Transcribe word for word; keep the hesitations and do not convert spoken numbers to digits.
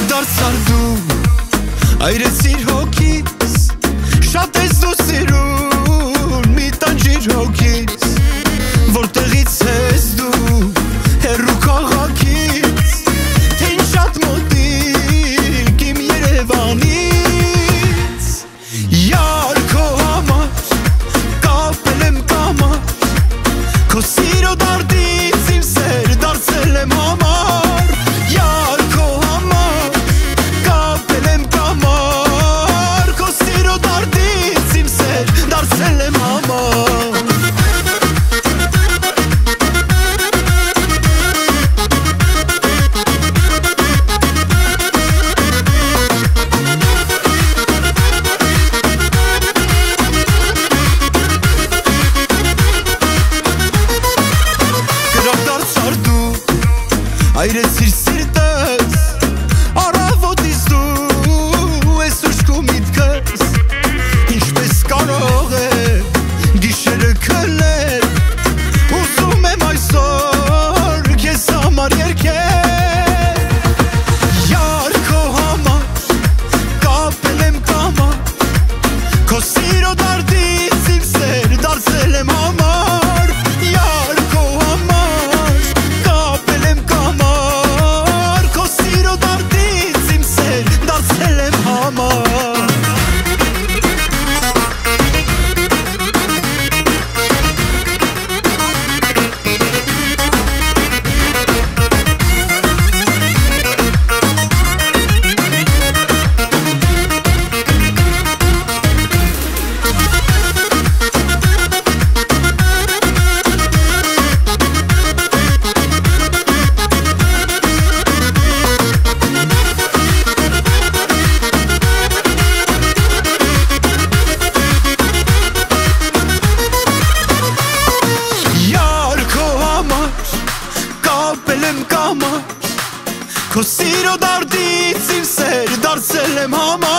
դարձար դու այրեցիր հոգիս շատ ես դու սիրուն մի տանջիր հոգիս որտեղից ես դու հեռու քաղաքից թե ինչ շատ մոտիկ իմ Երևանից Յար քո համար կապել եմ կամար քո սիրո դարդից իմ սեր դարձել եմ համար Յար քո համար կապել եմ կամար քո սիրո դարդից իմ սեր դարձել եմ համար Այրեցիր սիրտս, առավոտից դու ես ուշկու միտքս Ինչպես կարող է գիշերը քլել Ուզում եմ այսօր քեզ համար երգել Յար քո համար կապել եմ կամար Քո սիրո դարդից իմ սեր դարձել եմ համար Յար քո համար կապել եմ կամար Քո սիրո դարդից իմ սեր դարձել եմ համար կապել եմ կամար Քո սիրո դարդից իմ սեր դարձել եմ համար